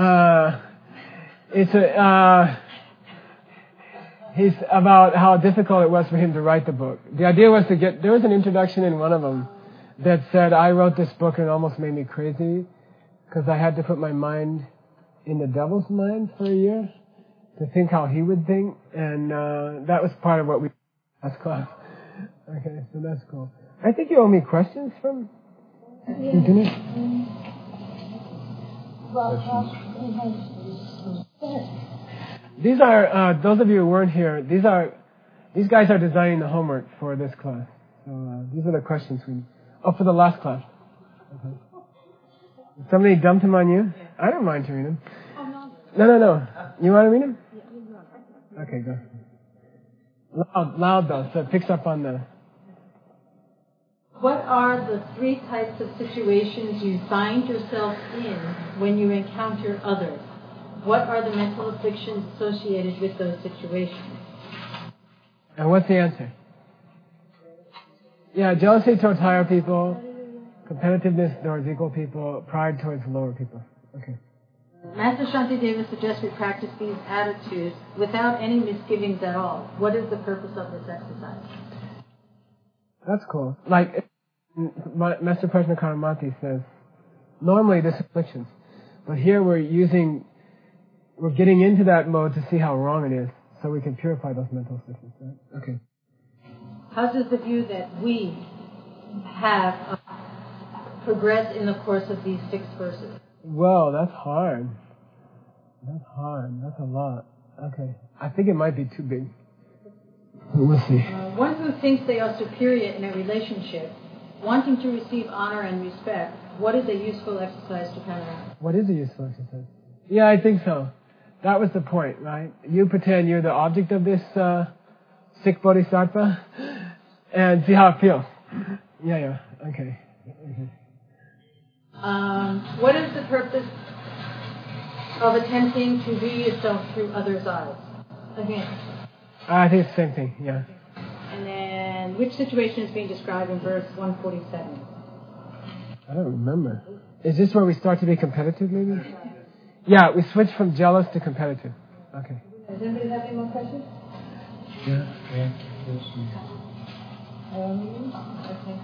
[SPEAKER 1] He's about how difficult it was for him to write the book. The idea was there was an introduction in one of them that said, I wrote this book and it almost made me crazy because I had to put my mind in the devil's mind for a year to think how he would think. And that was part of what we last class. Okay, so that's cool. I think you owe me questions from dinner. These are, those of you who weren't here, these guys are designing the homework for this class. So these are the questions for the last class. Okay. Somebody dumped them on you? I don't mind to read them. No. You want to read them? Okay, go. Loud though, so it picks up on the...
[SPEAKER 11] What are the 3 types of situations you find yourself in when you encounter others? What are the mental afflictions associated with those situations?
[SPEAKER 1] And what's the answer? Yeah, jealousy towards higher people, competitiveness towards equal people, pride towards lower people. Okay.
[SPEAKER 11] Master Shantideva suggests we practice these attitudes without any misgivings at all. What is the purpose of this exercise?
[SPEAKER 1] That's cool. Like, Master Prajnaparamati says, normally this afflictions, but here we're getting into that mode to see how wrong it is, so we can purify those mental afflictions. Right? Okay.
[SPEAKER 11] How does the view that we have progressed in the course of these 6 verses?
[SPEAKER 1] Well, that's hard. That's a lot. Okay. I think it might be too big. We'll see.
[SPEAKER 11] One who thinks they are superior in a relationship, wanting to receive honor and respect, what is a useful exercise to counteract?
[SPEAKER 1] What is a useful exercise? Yeah, I think so. That was the point, right? You pretend you're the object of this sick bodhisattva and see how it feels. Yeah. Okay.
[SPEAKER 11] What is the purpose of attempting to view yourself through others' eyes? Again.
[SPEAKER 1] I think it's the same thing, yeah.
[SPEAKER 11] And then, which situation is being described in verse 147?
[SPEAKER 1] I don't remember. Is this where we start to be competitive, maybe? Yeah, we switch from jealous to competitive. Okay.
[SPEAKER 11] Does anybody have any more questions?
[SPEAKER 1] Yeah.
[SPEAKER 11] Okay.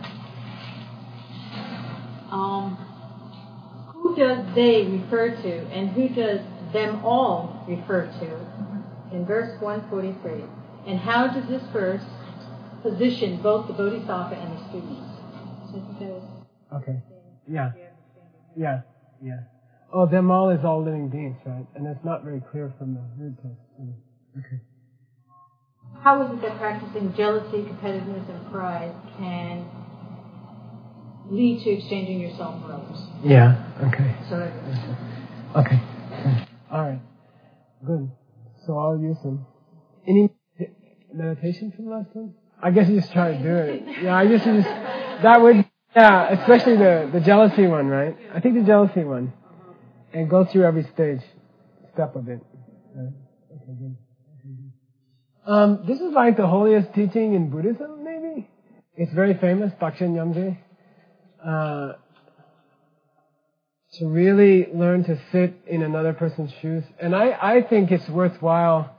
[SPEAKER 11] Who does they refer to, and who does them all refer to in verse 143? And how does this verse position both the bodhisattva and the students? So I think that was
[SPEAKER 1] okay. Yeah. Oh, them all is all living beings, right? And it's not very clear from the root text. Okay.
[SPEAKER 11] How is it that practicing jealousy, competitiveness, and pride can lead to exchanging yourself for others?
[SPEAKER 1] Yeah, okay.
[SPEAKER 11] So,
[SPEAKER 1] okay. All right. Good. So I'll use them. Any meditation from last one? I guess you just try to do it. Yeah, I guess you just, that would, yeah, especially the jealousy one, right? I think the jealousy one. And go through every step of it. Right? Okay, good. This is like the holiest teaching in Buddhism, maybe. It's very famous, Dakshin Yamje. To really learn to sit in another person's shoes. And I think it's worthwhile,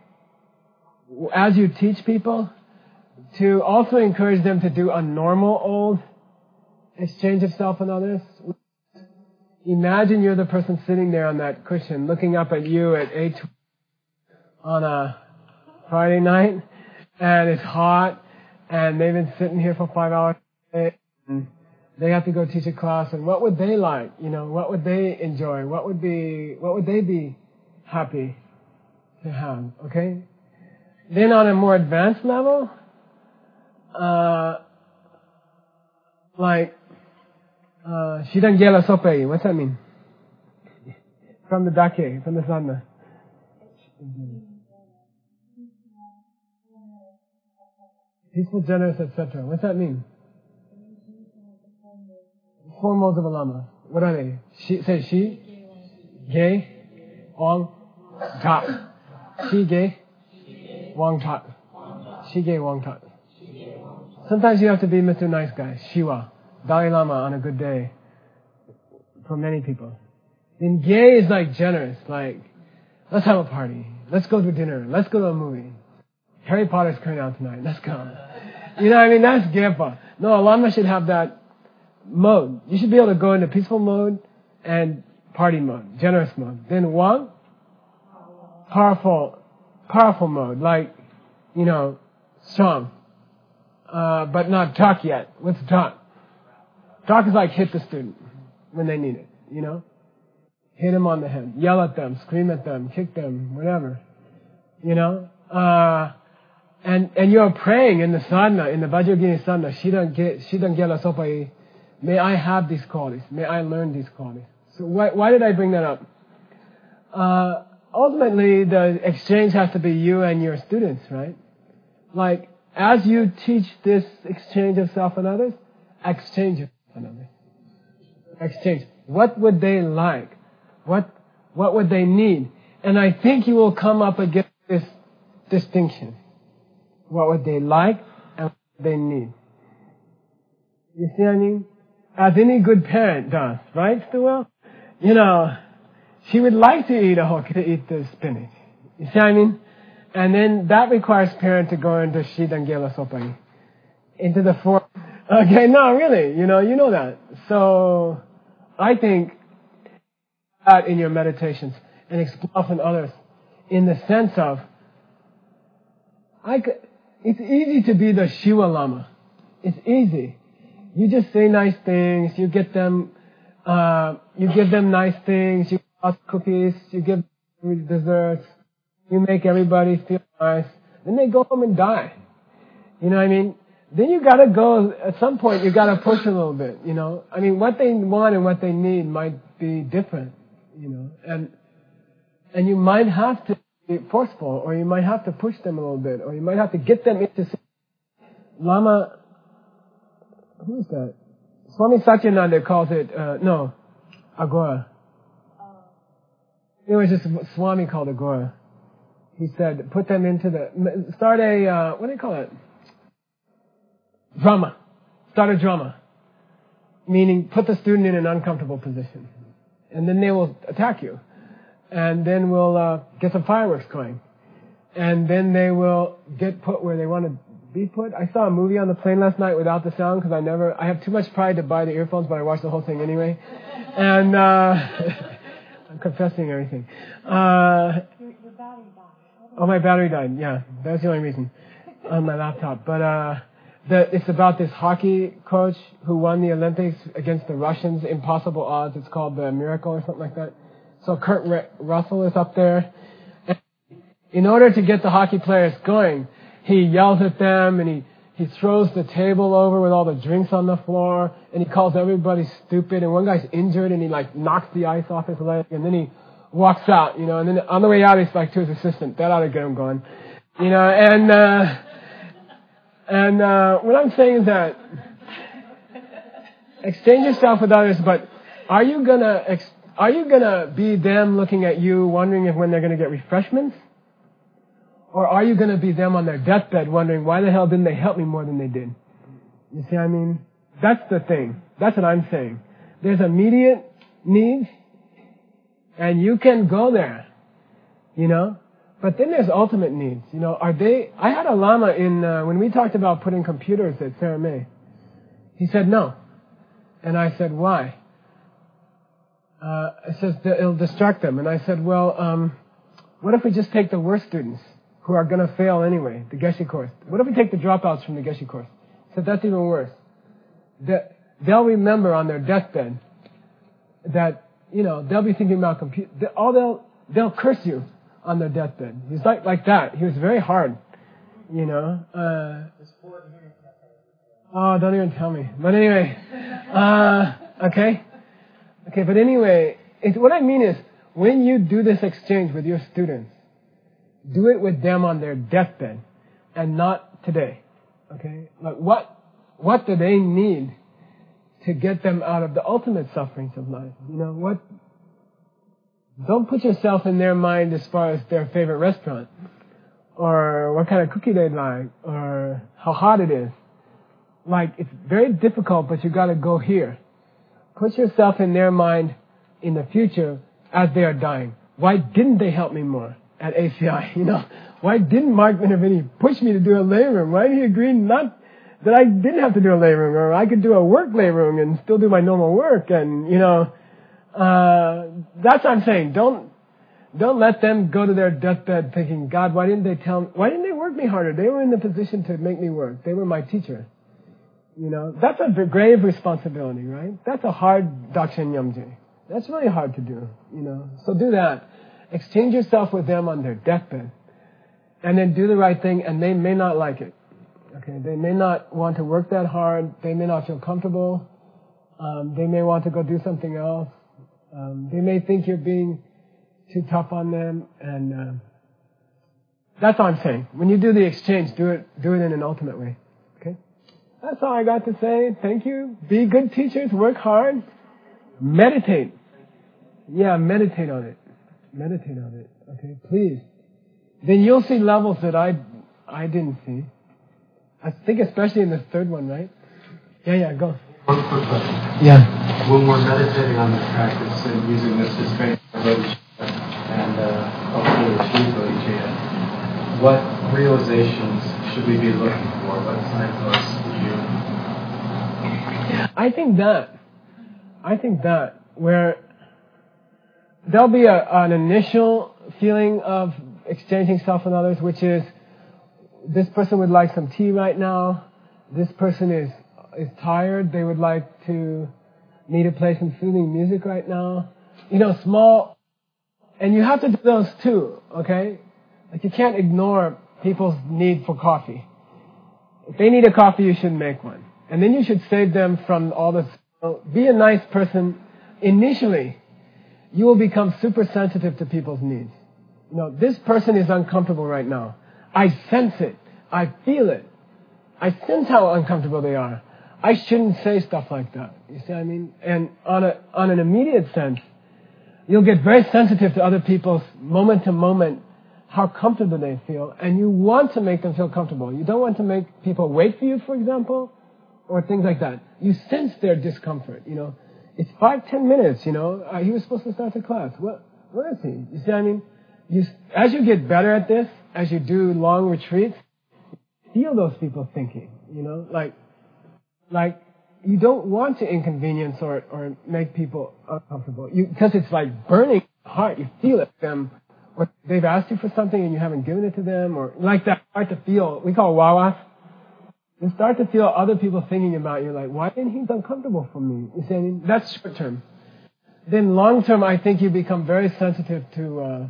[SPEAKER 1] as you teach people, to also encourage them to do a normal old exchange of self and others. Imagine you're the person sitting there on that cushion, looking up at you at 8 on a Friday night, and it's hot, and they've been sitting here for 5 hours, and they have to go teach a class, and what would they like? You know, what would they enjoy? What would they be happy to have? Okay? Then on a more advanced level, like, Shidan Gela Sopei, what's that mean? From the Dake, from the Sadhana. Peaceful, generous, etc. What's that mean? 4 modes of a Lama. What are they? Say Shi, Ge, Wang, Tat. Shi, Ge, Wang, Tat. Shi, Ge, Wang, Tat. Sometimes you have to be Mr. Nice Guy, Shiva, Dalai Lama on a good day, for many people. Then Ge is like generous, like, let's have a party, let's go to dinner, let's go to a movie. Harry Potter's coming out tonight, let's go. You know what I mean? That's Gepa. No, a Lama should have that mode. You should be able to go into peaceful mode and party mode, generous mode. Then Wang, powerful mode, like, you know, strong. But not talk yet. What's talk? Talk is like hit the student when they need it, you know? Hit them on the head. Yell at them, scream at them, kick them, whatever. You know? And you're praying in the sadhana, in the Vajrayogini sadhana, Shidan Gela Sopai, may I have these qualities, may I learn these qualities. So why did I bring that up? Ultimately, the exchange has to be you and your students, right? Like, as you teach this exchange of self and others, exchange of self and others. Exchange. What would they like? What would they need? And I think you will come up against this distinction. What would they like and what would they need? You see what I mean? As any good parent does, right, Stuart? You know, she would like to eat the spinach. You see what I mean? And then that requires parent to go into Shidan Gela Sopai. Into the form. Okay, no, really, you know that. So, I think that in your meditations and explore from others in the sense of, it's easy to be the Shiva Lama. It's easy. You just say nice things, you get them, you give them nice things, you give cookies, you give them desserts, you make everybody feel nice, then they go home and die. You know what I mean? Then you gotta go, at some point you gotta push a little bit, you know? I mean, what they want and what they need might be different, you know? And you might have to be forceful, or you might have to push them a little bit, or you might have to get them into Lama, who is that? Swami Satyananda calls it, Agora. It was just Swami called Agora. He said, put them into start a, what do you call it? Drama. Start a drama. Meaning, put the student in an uncomfortable position. And then they will attack you. And then we'll get some fireworks going. And then they will get put where they want to be put. I saw a movie on the plane last night without the sound because I have too much pride to buy the earphones, but I watched the whole thing anyway. And, I'm confessing everything.
[SPEAKER 11] Your battery died.
[SPEAKER 1] Oh, my battery died. Yeah, that's the only reason on my laptop. But, it's about this hockey coach who won the Olympics against the Russians, impossible odds. It's called The Miracle or something like that. So Kurt Russell is up there. And in order to get the hockey players going, he yells at them and he throws the table over with all the drinks on the floor and he calls everybody stupid and one guy's injured and he like knocks the ice off his leg and then he walks out, you know, and then on the way out he's like to his assistant, that ought to get him going, you know, and what I'm saying is that exchange yourself with others, but are you gonna be them looking at you wondering if when they're gonna get refreshments? Or are you going to be them on their deathbed wondering, why the hell didn't they help me more than they did? You see what I mean? That's the thing. That's what I'm saying. There's immediate needs, and you can go there, you know? But then there's ultimate needs. You know, I had a lama when we talked about putting computers at Sarah May. He said no. And I said, why? It says it'll distract them. And I said, well, what if we just take the worst students who are going to fail anyway, the Geshe course? What if we take the dropouts from the Geshe course? So that's even worse. They'll remember on their deathbed that, you know, they'll be thinking about they'll curse you on their deathbed. He's like that. He was very hard, you know. Oh, don't even tell me. But anyway, okay, but anyway, what I mean is, when you do this exchange with your students, do it with them on their deathbed and not today. Okay? Like what do they need to get them out of the ultimate sufferings of life? You know, don't put yourself in their mind as far as their favorite restaurant or what kind of cookie they like or how hot it is. Like, it's very difficult, but you gotta go here. Put yourself in their mind in the future as they are dying. Why didn't they help me more at ACI? You know, why didn't Mark Minervini push me to do a lay room? Why did he agree not that I didn't have to do a lay room, or I could do a work lay room and still do my normal work? And you know, that's what I'm saying. Don't let them go to their deathbed thinking, God, why didn't they work me harder? They were in the position to make me work. They were my teacher. You know, that's a grave responsibility, right? That's a hard Dakshin Nyamje. That's really hard to do, you know. So do that. Exchange yourself with them on their deathbed. And then do the right thing, and they may not like it. Okay, they may not want to work that hard. They may not feel comfortable. They may want to go do something else. They may think you're being too tough on them. And that's all I'm saying. When you do the exchange, do it in an ultimate way. Okay? That's all I got to say. Thank you. Be good teachers. Work hard. Meditate. Yeah, meditate on it. Meditate on it. Okay, please. Then you'll see levels that I didn't see. I think especially in the third one, right? Yeah, go.
[SPEAKER 2] One quick question.
[SPEAKER 1] Yeah.
[SPEAKER 2] When we're meditating on this practice and using this to train bodhicitta and hopefully achieve bodhicitta, what realizations should we be looking for? What signposts would you?
[SPEAKER 1] I think that where there'll be an initial feeling of exchanging self and others, which is this person would like some tea right now. This person is tired. They would like me to play some soothing music right now. You know, small, and you have to do those too, okay? Like, you can't ignore people's need for coffee. If they need a coffee, you should make one. And then you should save them from all this. Be a nice person. Initially, you will become super sensitive to people's needs. You know, this person is uncomfortable right now. I sense it. I feel it. I sense how uncomfortable they are. I shouldn't say stuff like that. You see what I mean? And on an immediate sense, you'll get very sensitive to other people's moment to moment, how comfortable they feel, and you want to make them feel comfortable. You don't want to make people wait for you, for example, or things like that. You sense their discomfort, you know. It's 5-10 minutes, you know. He was supposed to start the class. Where is he? You see what I mean? As you get better at this, as you do long retreats, feel those people thinking, you know, like you don't want to inconvenience or make people uncomfortable, because it's like burning in the heart. You feel it, them, or they've asked you for something and you haven't given it to them, or like that, start to feel, we call it wawas. You start to feel other people thinking about you, like, why didn't he uncomfortable for me? You see what I mean? That's short term. Then long term, I think you become very sensitive to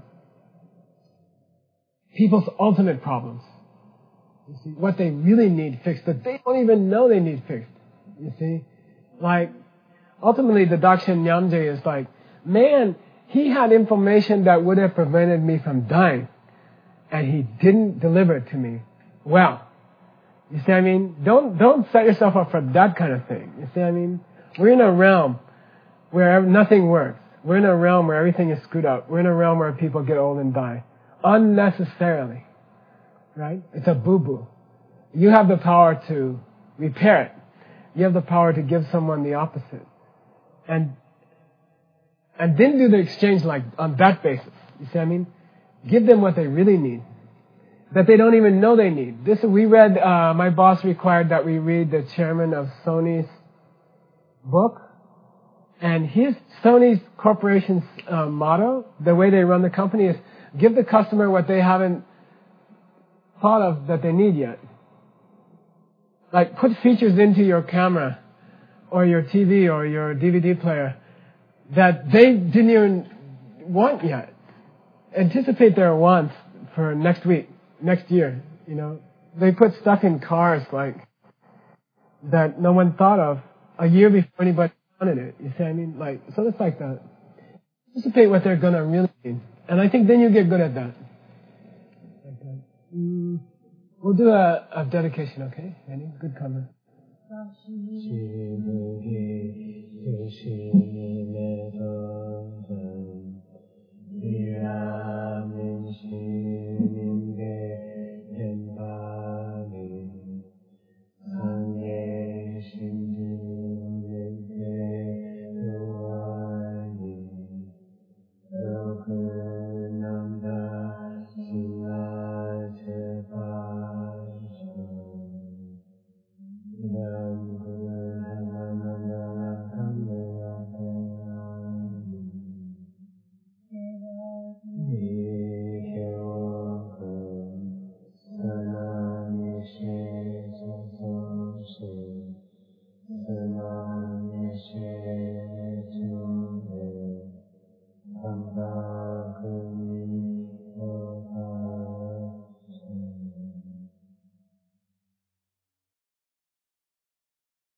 [SPEAKER 1] people's ultimate problems. You see, what they really need fixed, that they don't even know they need fixed. You see? Like, ultimately the Dakshin Nyamje is like, man, he had information that would have prevented me from dying, and he didn't deliver it to me. Well, you see what I mean? Don't set yourself up for that kind of thing. You see what I mean? We're in a realm where nothing works. We're in a realm where everything is screwed up. We're in a realm where people get old and die. Unnecessarily. Right? It's a boo-boo. You have the power to repair it. You have the power to give someone the opposite. And then do the exchange like on that basis. You see what I mean? Give them what they really need, that they don't even know they need. We read, my boss required that we read the chairman of Sony's book. And Sony's corporation's motto, the way they run the company, is give the customer what they haven't thought of that they need yet. Like, put features into your camera or your TV or your DVD player that they didn't even want yet. Anticipate their wants for next week, next year, you know. They put stuff in cars like that no one thought of a year before anybody wanted it. You see what I mean? Like, so it's like that. Anticipate what they're gonna really need. And I think then you get good at that. Like that. We'll do a dedication, okay? Ready? Good comment.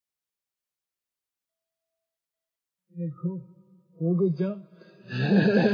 [SPEAKER 1] Okay, cool. Well, good job.